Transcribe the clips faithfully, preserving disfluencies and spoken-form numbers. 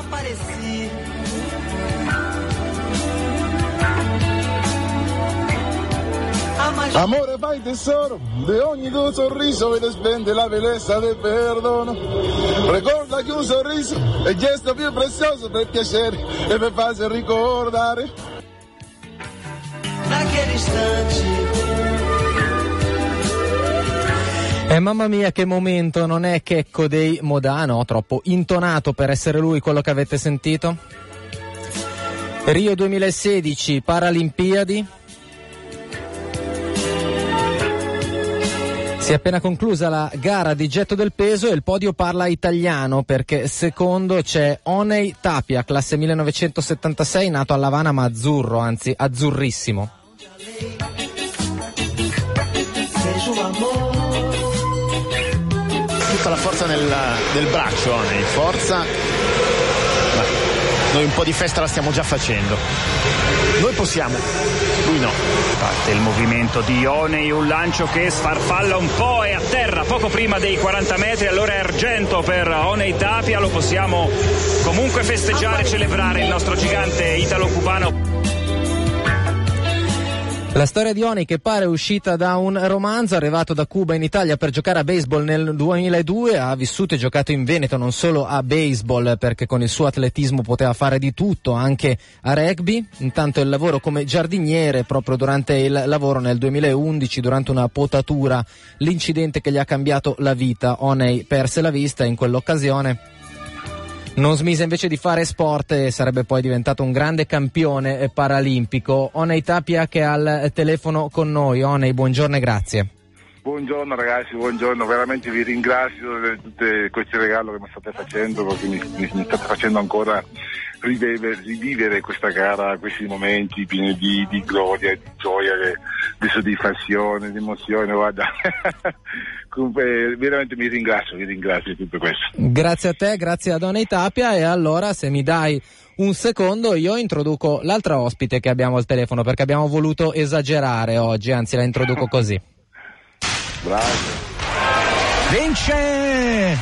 apareci. Amore, fai tesoro di ogni tuo sorriso, vede spende la bellezza del perdono. Ricorda che un sorriso è il gesto più prezioso per piacere e per farsi ricordare. Naquele istante. E eh, mamma mia che momento, non è Checco dei Modano, troppo intonato per essere lui quello che avete sentito? Rio duemilasedici, Paralimpiadi. Si è appena conclusa la gara di getto del peso e il podio parla italiano, perché secondo c'è Oney Tapia, classe millenovecentosettantasei, nato a La Habana ma azzurro, anzi azzurrissimo. Tutta la forza nel, nel braccio, Oney, forza. Ma noi un po' di festa la stiamo già facendo. Noi possiamo, lui no. Parte il movimento di Oney, un lancio che sfarfalla un po' e a terra poco prima dei quaranta metri, allora è argento per Oney Tapia, lo possiamo comunque festeggiare e celebrare il nostro gigante italo-cubano. La storia di Oney, che pare uscita da un romanzo, arrivato da Cuba in Italia per giocare a baseball nel duemiladue, ha vissuto e giocato in Veneto non solo a baseball, perché con il suo atletismo poteva fare di tutto, anche a rugby. Intanto il lavoro come giardiniere, proprio durante il lavoro nel duemilaundici, durante una potatura, l'incidente che gli ha cambiato la vita. Oney perse la vista in quell'occasione. Non smise invece di fare sport e sarebbe poi diventato un grande campione paralimpico. Oney Tapia che è al telefono con noi. Oney, buongiorno e grazie. Buongiorno ragazzi, buongiorno, veramente vi ringrazio di tutti questi regali che mi state facendo, perché mi, mi, mi state facendo ancora rivivere, rivivere questa gara, questi momenti pieni di, di gloria, di gioia, di soddisfazione, di emozione, guarda. Comunque, veramente mi ringrazio, vi ringrazio di tutto questo. Grazie a te, grazie ad Oney Tapia. E allora, se mi dai un secondo, io introduco l'altra ospite che abbiamo al telefono, perché abbiamo voluto esagerare oggi, anzi la introduco così. Bravo. Vince!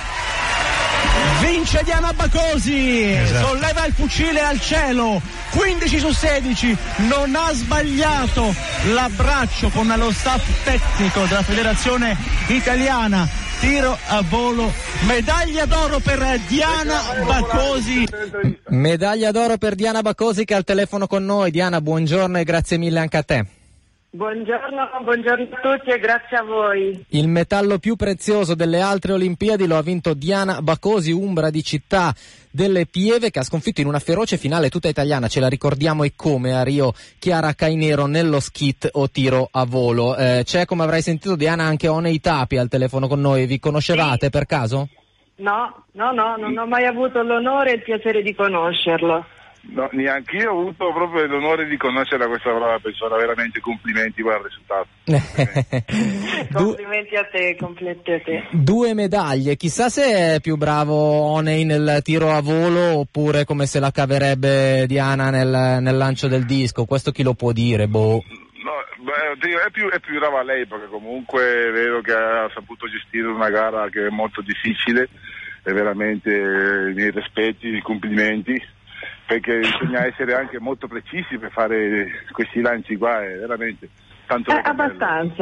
Vince Diana Bacosi, esatto. Solleva il fucile al cielo, quindici su sedici, non ha sbagliato l'abbraccio con lo staff tecnico della Federazione Italiana Tiro a Volo, medaglia d'oro per Diana Bacosi. Medaglia d'oro per Diana Bacosi che è al telefono con noi. Diana, buongiorno e grazie mille anche a te. Buongiorno, buongiorno a tutti e grazie a voi. Il metallo più prezioso delle altre Olimpiadi lo ha vinto Diana Bacosi, umbra di Città delle Pieve, che ha sconfitto in una feroce finale tutta italiana, ce la ricordiamo e come, a Rio, Chiara Cainero nello skit o tiro a volo. Eh, c'è, come avrai sentito, Diana, anche Oney Tapia al telefono con noi. Vi conoscevate sì. per caso? No, no, no, non ho mai avuto l'onore e il piacere di conoscerlo. No, neanche io ho avuto proprio l'onore di conoscere questa brava persona, veramente complimenti per il risultato. Complimenti a te, complimenti a te. Due medaglie, chissà se è più bravo Oney nel tiro a volo oppure come se la caverebbe Diana nel, nel lancio del disco, questo chi lo può dire, boh. No, beh, è più, è più brava lei, perché comunque è vero che ha saputo gestire una gara che è molto difficile e veramente i miei rispetti, i complimenti, perché bisogna essere anche molto precisi per fare questi lanci qua, è veramente tanto eh, abbastanza.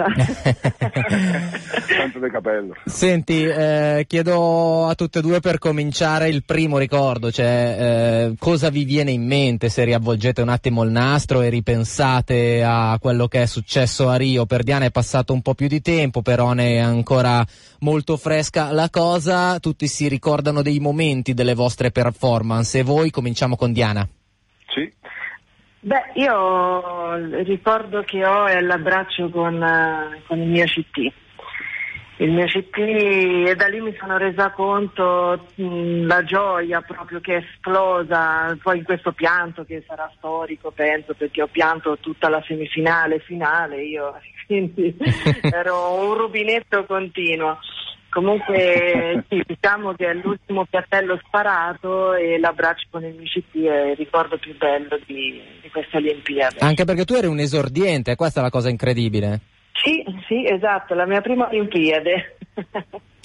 Tanto del capello. Senti, eh, chiedo a tutte e due per cominciare il primo ricordo, cioè eh, cosa vi viene in mente se riavvolgete un attimo il nastro e ripensate a quello che è successo a Rio. Per Diana è passato un po' più di tempo, per Oney è ancora molto fresca la cosa, tutti si ricordano dei momenti delle vostre performance e voi, cominciamo con Diana. Sì. Beh, io il ricordo che ho è l'abbraccio con, uh, con il mio C T. Il mio C T, e da lì mi sono resa conto mh, la gioia proprio che è esplosa, poi in questo pianto che sarà storico, penso, perché ho pianto tutta la semifinale, finale, io quindi ero un rubinetto continuo. Comunque sì, diciamo che è l'ultimo piattello sparato e l'abbraccio con il mio C T è il ricordo più bello di, di queste Olimpiadi. Anche perché tu eri un esordiente, questa è la cosa incredibile. Sì, sì, esatto, la mia prima Olimpiade.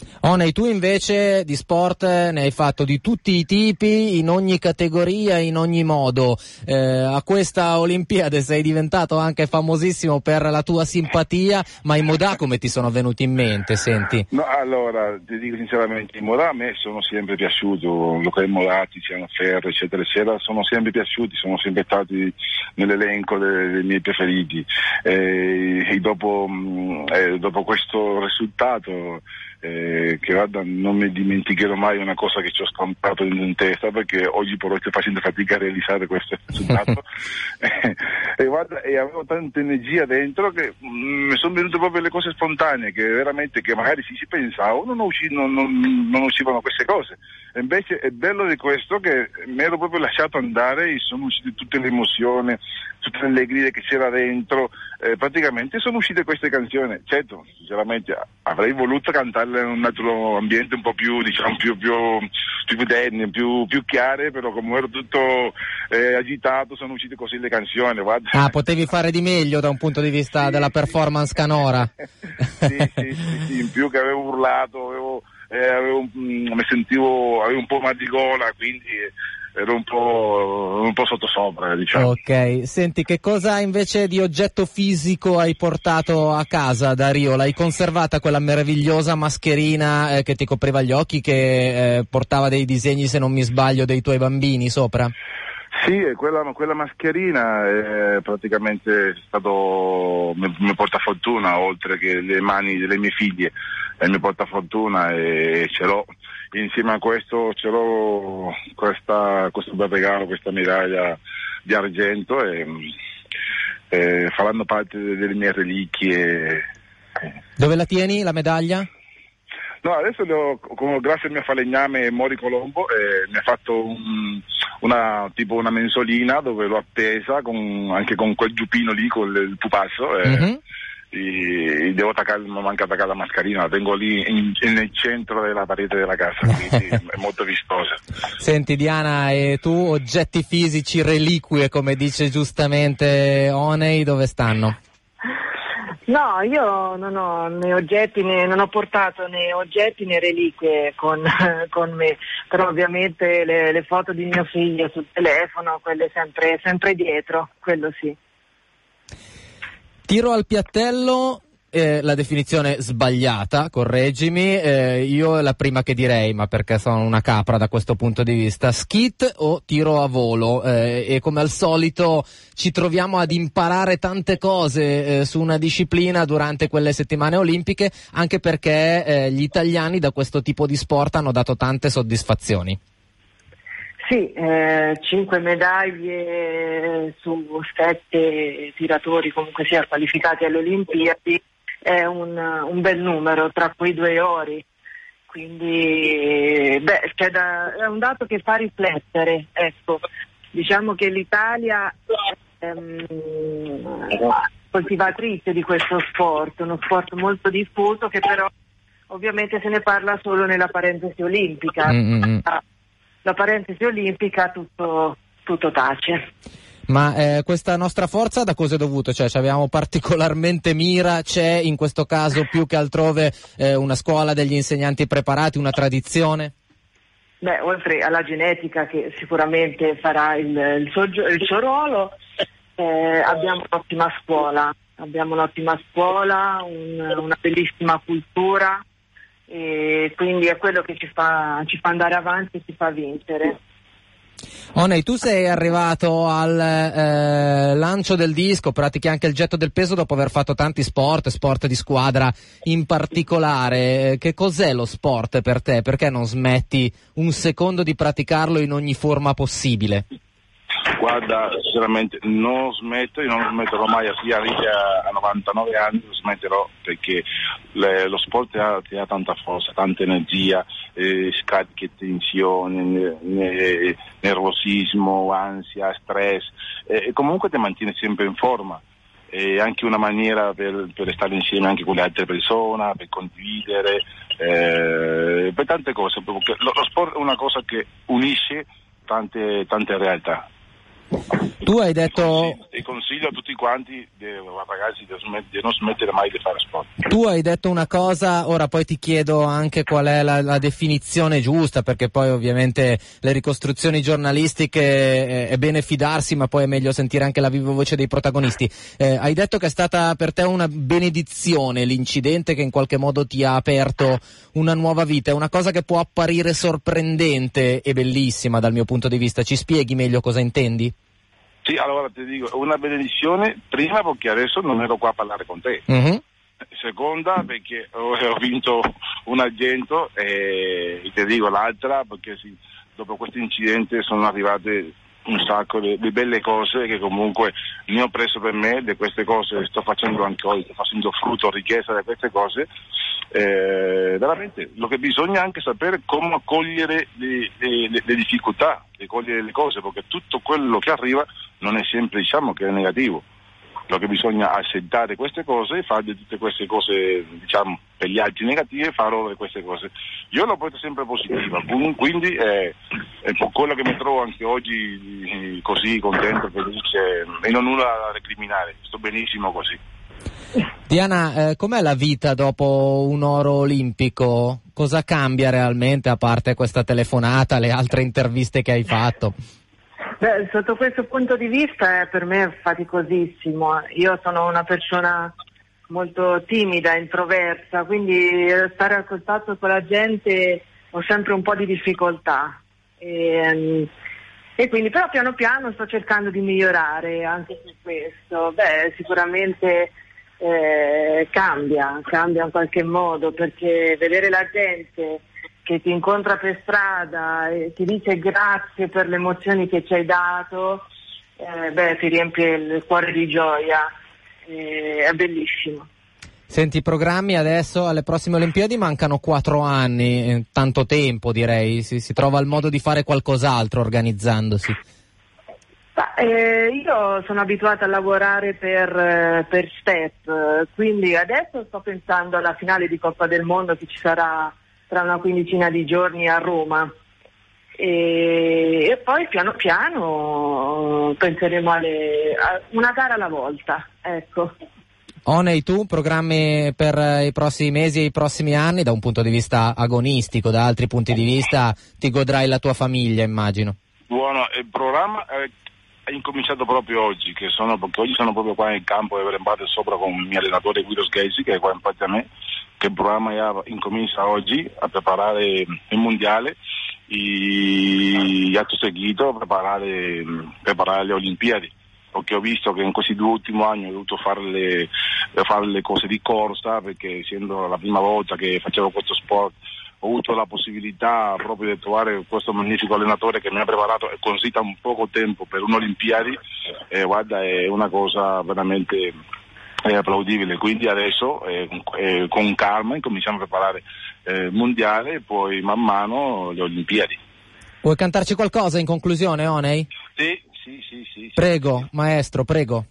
Oney, tu invece di sport ne hai fatto di tutti i tipi, in ogni categoria, in ogni modo. Eh, a questa Olimpiade sei diventato anche famosissimo per la tua simpatia, ma i modà come ti sono venuti in mente, senti? No, allora, ti dico sinceramente, i modà a me sono sempre piaciuti, Luca Modà, Tiziano Ferro, eccetera, eccetera, sono sempre piaciuti, sono sempre stati nell'elenco dei, dei miei preferiti. E, e dopo, eh, dopo questo risultato, Eh, che guarda, non mi dimenticherò mai una cosa che ci ho stampato in, in testa, perché oggi per oggi sto facendo fatica a realizzare questo risultato e, e guarda, e avevo tanta energia dentro che mm, mi sono venute proprio le cose spontanee, che veramente, che magari si, si pensava non, usci, non, non, non uscivano queste cose, e invece è bello di questo che mi ero proprio lasciato andare e sono uscite tutte le emozioni, tutte le allegrie che c'era dentro, eh, praticamente sono uscite queste canzoni. Certo, sinceramente avrei voluto cantarle in un altro ambiente un po' più, diciamo, più più più tenne, più, più chiare, però come ero tutto eh, agitato sono uscite così le canzoni, guarda. Ah, potevi fare di meglio da un punto di vista sì, della sì. performance canora. sì, sì, sì, sì, in più che avevo urlato, avevo, eh, avevo, mh, mi sentivo, avevo un po' mal di gola, quindi ero un po', un po' sottosopra, diciamo. Ok, senti, che cosa invece di oggetto fisico hai portato a casa da Rio? L'hai conservata quella meravigliosa mascherina eh, che ti copriva gli occhi, che eh, portava dei disegni, se non mi sbaglio, dei tuoi bambini sopra? Sì, quella, quella mascherina è praticamente stato il mio portafortuna, oltre che le mani delle mie figlie, è il mio portafortuna, e ce l'ho. Insieme a questo ce l'ho questa, questo bel regalo, questa medaglia di argento, e, e faranno parte delle mie reliquie. Dove la tieni, la medaglia? No, adesso le ho, come, grazie al mio falegname Mori Colombo, eh, mi ha fatto un, una, tipo una mensolina dove l'ho appesa con, anche con quel giubbino lì, con il pupazzo. Eh, mm-hmm. E devo attaccare, mi manca attaccare la mascherina, la tengo lì in, nel centro della parete della casa, quindi è molto vistosa. Senti Diana, e tu oggetti fisici, reliquie, come dice giustamente Oney, dove stanno? No, io non ho né oggetti, né, non ho portato né oggetti né reliquie con, con me, però ovviamente le, le foto di mio figlio sul telefono, quelle sempre, sempre dietro, quello sì. Tiro al piattello, eh, la definizione sbagliata, correggimi, eh, io è la prima che direi, ma perché sono una capra da questo punto di vista. Skit o tiro a volo? Eh, e come al solito ci troviamo ad imparare tante cose eh, su una disciplina durante quelle settimane olimpiche, anche perché eh, gli italiani da questo tipo di sport hanno dato tante soddisfazioni. Sì, eh, cinque medaglie su sette tiratori comunque sia qualificati alle Olimpiadi è un, un bel numero, tra cui due ori, quindi beh, c'è da, è un dato che fa riflettere, ecco. Diciamo che l'Italia è ehm, coltivatrice di questo sport, uno sport molto diffuso che però ovviamente se ne parla solo nella parentesi olimpica. Mm-hmm. La parentesi olimpica tutto, tutto tace. Ma eh, questa nostra forza da cosa è dovuta? Cioè, abbiamo particolarmente mira, c'è in questo caso più che altrove eh, una scuola degli insegnanti preparati, una tradizione? Beh, oltre alla genetica che sicuramente farà il, il, suo, il suo ruolo, eh, abbiamo un'ottima scuola, abbiamo un'ottima scuola, un, una bellissima cultura, e quindi è quello che ci fa, ci fa andare avanti e ci fa vincere. Oney, tu sei arrivato al eh, lancio del disco, pratichi anche il getto del peso dopo aver fatto tanti sport, sport di squadra in particolare. Che cos'è lo sport per te? Perché non smetti un secondo di praticarlo in ogni forma possibile? Guarda, sinceramente non smetto, io non smetterò mai, sia arrivi a, a novantanove anni, non smetterò, perché le, lo sport ti ha, ti ha tanta forza, tanta energia, eh, scarichi tensione, ne, ne, nervosismo, ansia, stress, eh, e comunque ti mantiene sempre in forma. È anche una maniera per, per stare insieme anche con le altre persone, per condividere, eh, per tante cose. Lo, lo sport è una cosa che unisce tante, tante realtà. Tu hai detto... Consiglio, e consiglio a tutti quanti, de, ragazzi, di smet- di non smettere mai di fare sport. Tu hai detto una cosa, ora poi ti chiedo anche qual è la, la definizione giusta, perché poi ovviamente le ricostruzioni giornalistiche è, è bene fidarsi, ma poi è meglio sentire anche la viva voce dei protagonisti. Eh, hai detto che è stata per te una benedizione l'incidente che in qualche modo ti ha aperto una nuova vita, è una cosa che può apparire sorprendente e bellissima dal mio punto di vista. Ci spieghi meglio cosa intendi? Sì, allora ti dico, una benedizione, prima perché adesso non ero qua a parlare con te. Mm-hmm. Seconda perché ho, ho vinto un argento e ti dico l'altra perché sì, dopo questo incidente sono arrivate un sacco di, di belle cose che comunque ne ho preso per me, di queste cose sto facendo anche oggi, sto facendo frutto, ricchezza di queste cose. Eh, veramente lo che bisogna anche sapere come accogliere le, le, le, le difficoltà, cogliere le cose, perché tutto quello che arriva non è sempre, diciamo, che è negativo. Lo che bisogna accettare queste cose e fare di tutte queste cose, diciamo, per gli altri negative e farò di queste cose. Io l'ho porto sempre positiva, quindi è, è quello che mi trovo anche oggi così contento, felice e non nulla da recriminare, sto benissimo così. Diana, eh, com'è la vita dopo un oro olimpico? Cosa cambia realmente, a parte questa telefonata, le altre interviste che hai fatto? Beh, sotto questo punto di vista è per me faticosissimo. Io sono una persona molto timida, introversa, quindi stare a contatto con la gente ho sempre un po' di difficoltà. E, e quindi però piano piano sto cercando di migliorare anche su questo. Beh, sicuramente eh, cambia, cambia in qualche modo, perché vedere la gente che ti incontra per strada e ti dice grazie per le emozioni che ci hai dato, eh, beh, ti riempie il cuore di gioia, eh, è bellissimo. Senti, i programmi adesso alle prossime Olimpiadi mancano quattro anni, eh, tanto tempo direi, si, si trova il modo di fare qualcos'altro organizzandosi. Ma, eh, io sono abituata a lavorare per, per step, quindi adesso sto pensando alla finale di Coppa del Mondo che ci sarà tra una quindicina di giorni a Roma e, e poi piano piano penseremo alle, a una gara alla volta, ecco. Oney, tu programmi per i prossimi mesi e i prossimi anni da un punto di vista agonistico, da altri punti di vista ti godrai la tua famiglia, immagino. Buono, il programma è, è incominciato proprio oggi, che sono, perché oggi sono proprio qua in campo e veramente sopra con il mio allenatore Guido Sghesi, che è qua in parte a me, che il programma ya incomincia oggi a preparare il mondiale e atto seguito a preparare, preparare le Olimpiadi, perché ho visto che in questi due ultimi anni ho dovuto fare le, fare le cose di corsa, perché essendo la prima volta che facevo questo sport ho avuto la possibilità proprio di trovare questo magnifico allenatore che mi ha preparato e così tan poco tempo per un'Olimpiadi, e guarda, è una cosa veramente è applaudibile. Quindi adesso eh, eh, con calma incominciamo a preparare il eh, mondiale e poi man mano le Olimpiadi. Vuoi cantarci qualcosa in conclusione, Oney? Sì, sì, sì, sì. Prego, sì. Maestro, prego.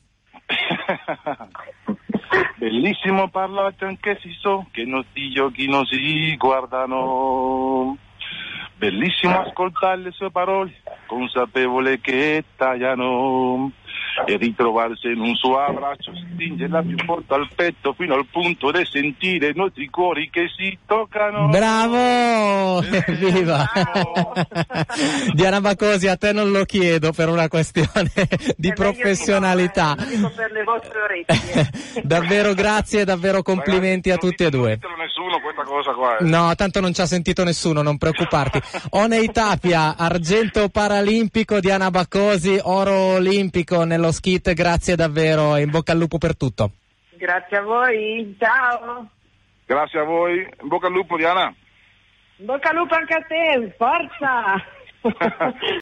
Bellissimo parlate anche se so che i nostri occhi non si guardano. Bellissimo ascoltare le sue parole, consapevole che tagliano. E ritrovarsi in un suo abbraccio, stringerla più forte al petto fino al punto di sentire i nostri cuori che si toccano. Bravo! Eh, Viva! bravo. Diana Bacosi, a te non lo chiedo per una questione di È professionalità. Meglio di no, eh, lo dico per le vostre orecchie. Davvero grazie, davvero complimenti Ragazzi, a tutti e due. Non nessuno questa cosa qua. Eh. No, tanto non ci ha sentito nessuno, non preoccuparti. Oney Tapia, argento paralimpico, Diana Bacosi, oro olimpico nello skit, grazie davvero e in bocca al lupo per tutto. Grazie a voi, ciao. Grazie a voi, in bocca al lupo Diana. In bocca al lupo anche a te, forza.